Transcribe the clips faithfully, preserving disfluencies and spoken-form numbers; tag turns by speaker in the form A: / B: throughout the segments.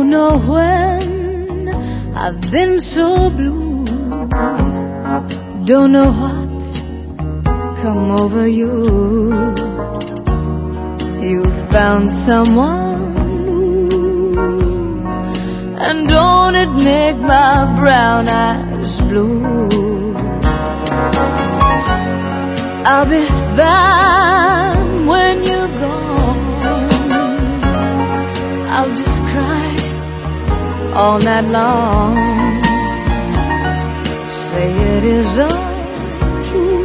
A: Don't know when I've been so blue. Don't know what's come over you. You found someone new, and don't it make my brown eyes blue? I'll be fine when you're gone. I'll just cry all night long. Say it is untrue,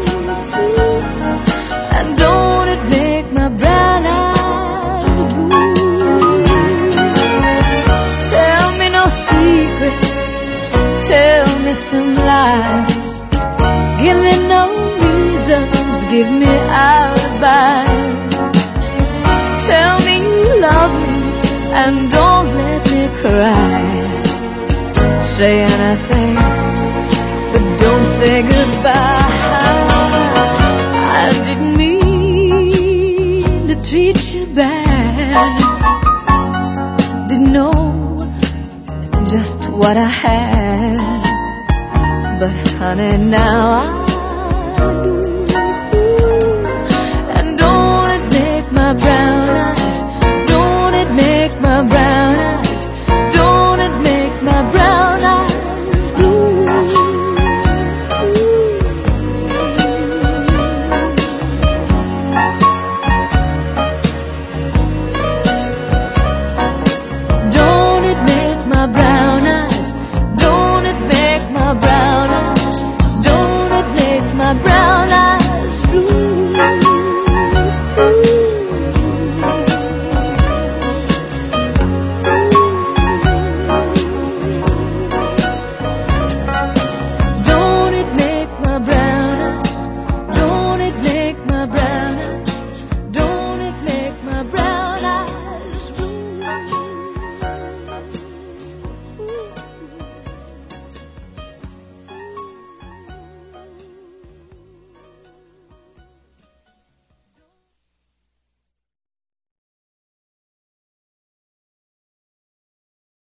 A: and don't it make my brown eyes blue? Tell me no secrets, tell me some lies. Give me no reasons, give me alibis. Tell me you love me and don't let me cry. Say anything, but don't say goodbye. I didn't mean to treat you bad. Didn't know just what I had, but honey, now I do. And don't it make my brown